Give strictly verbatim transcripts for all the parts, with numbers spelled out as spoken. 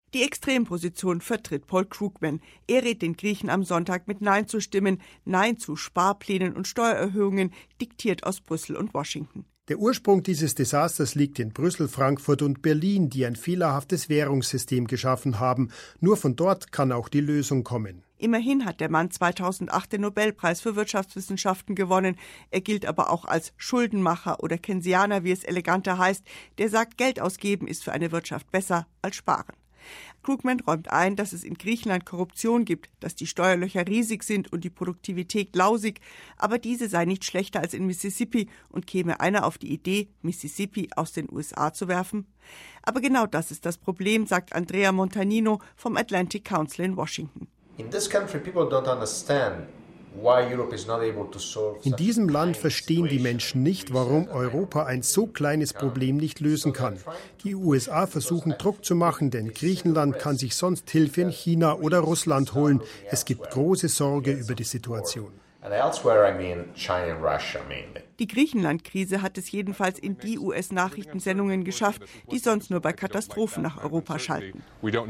Die Extremposition vertritt Paul Krugman. Er rät den Griechen am Sonntag mit Nein zu stimmen. Nein zu Sparplänen und Steuererhöhungen, diktiert aus Brüssel und Washington. Der Ursprung dieses Desasters liegt in Brüssel, Frankfurt und Berlin, die ein fehlerhaftes Währungssystem geschaffen haben. Nur von dort kann auch die Lösung kommen. Immerhin hat der Mann zweitausendacht den Nobelpreis für Wirtschaftswissenschaften gewonnen. Er gilt aber auch als Schuldenmacher oder Keynesianer, wie es eleganter heißt, der sagt, Geld ausgeben ist für eine Wirtschaft besser als sparen. Krugman räumt ein, dass es in Griechenland Korruption gibt, dass die Steuerlöcher riesig sind und die Produktivität lausig, aber diese sei nicht schlechter als in Mississippi und käme einer auf die Idee, Mississippi aus den U S A zu werfen? Aber genau das ist das Problem, sagt Andrea Montanino vom Atlantic Council in Washington. In this country, people don't understand why Europe is not able to solve. In diesem Land verstehen die Menschen nicht, warum Europa ein so kleines Problem nicht lösen kann. Die U S A versuchen Druck zu machen, denn Griechenland kann sich sonst Hilfe in China oder Russland holen. Es gibt große Sorge über die Situation. Die Griechenland-Krise hat es jedenfalls in die U S-Nachrichtensendungen geschafft, die sonst nur bei Katastrophen nach Europa schalten.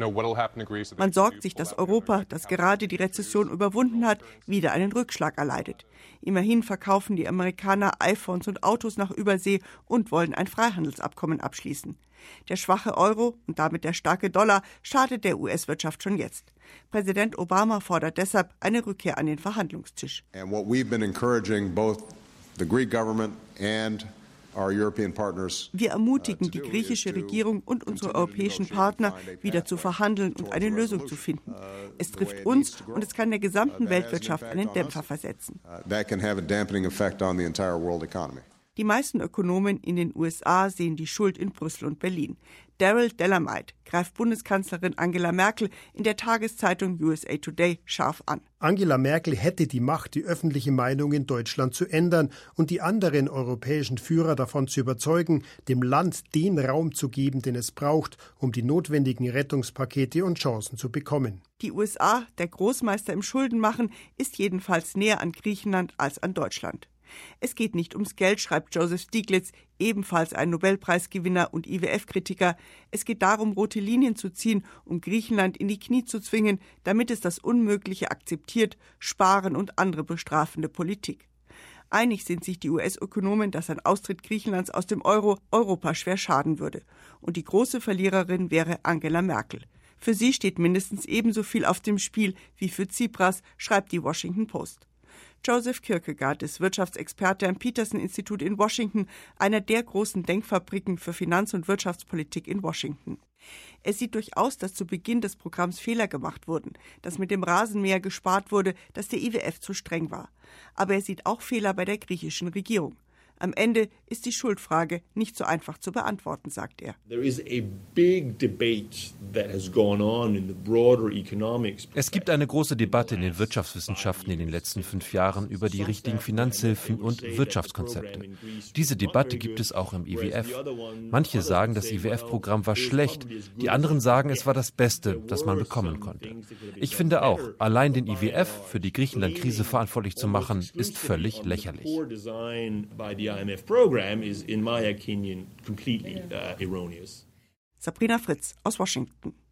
Man sorgt sich, dass Europa, das gerade die Rezession überwunden hat, wieder einen Rückschlag erleidet. Immerhin verkaufen die Amerikaner iPhones und Autos nach Übersee und wollen ein Freihandelsabkommen abschließen. Der schwache Euro und damit der starke Dollar schadet der U S-Wirtschaft schon jetzt. Präsident Obama fordert deshalb eine Rückkehr an den Verhandlungstisch. And what we've been encouraging both the Greek government and our European partners. Wir ermutigen die griechische Regierung und unsere europäischen Partner, wieder zu verhandeln und eine Lösung zu finden. Es trifft uns und es kann der gesamten Weltwirtschaft einen Dämpfer versetzen. That can have a dampening effect on the entire world economy. Die meisten Ökonomen in den U S A sehen die Schuld in Brüssel und Berlin. Daryl Delamite greift Bundeskanzlerin Angela Merkel in der Tageszeitung U S A Today scharf an. Angela Merkel hätte die Macht, die öffentliche Meinung in Deutschland zu ändern und die anderen europäischen Führer davon zu überzeugen, dem Land den Raum zu geben, den es braucht, um die notwendigen Rettungspakete und Chancen zu bekommen. Die U S A, der Großmeister im Schuldenmachen, ist jedenfalls näher an Griechenland als an Deutschland. Es geht nicht ums Geld, schreibt Joseph Stiglitz, ebenfalls ein Nobelpreisgewinner und I W F-Kritiker. Es geht darum, rote Linien zu ziehen, um Griechenland in die Knie zu zwingen, damit es das Unmögliche akzeptiert, sparen und andere bestrafende Politik. Einig sind sich die U S-Ökonomen, dass ein Austritt Griechenlands aus dem Euro Europa schwer schaden würde. Und die große Verliererin wäre Angela Merkel. Für sie steht mindestens ebenso viel auf dem Spiel wie für Tsipras, schreibt die Washington Post. Joseph Kierkegaard ist Wirtschaftsexperte am Peterson-Institut in Washington, einer der großen Denkfabriken für Finanz- und Wirtschaftspolitik in Washington. Er sieht durchaus, dass zu Beginn des Programms Fehler gemacht wurden, dass mit dem Rasenmäher gespart wurde, dass der I W F zu streng war. Aber er sieht auch Fehler bei der griechischen Regierung. Am Ende ist die Schuldfrage nicht so einfach zu beantworten, sagt er. Es gibt eine große Debatte in den Wirtschaftswissenschaften in den letzten fünf Jahren über die richtigen Finanzhilfen und Wirtschaftskonzepte. Diese Debatte gibt es auch im I W F. Manche sagen, das I W F-Programm war schlecht, die anderen sagen, es war das Beste, das man bekommen konnte. Ich finde auch, allein den I W F für die Griechenland-Krise verantwortlich zu machen, ist völlig lächerlich. I M F program is, in my opinion, completely uh, erroneous. Sabrina Fritz aus Washington.